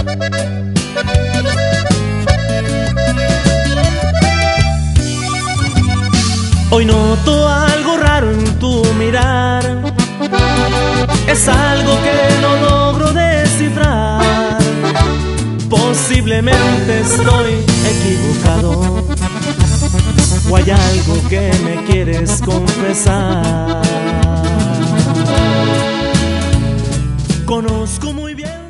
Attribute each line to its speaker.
Speaker 1: Hoy noto algo raro en tu mirar, es algo que no logro descifrar. Posiblemente estoy equivocado, o hay algo que me quieres confesar. Conozco muy bien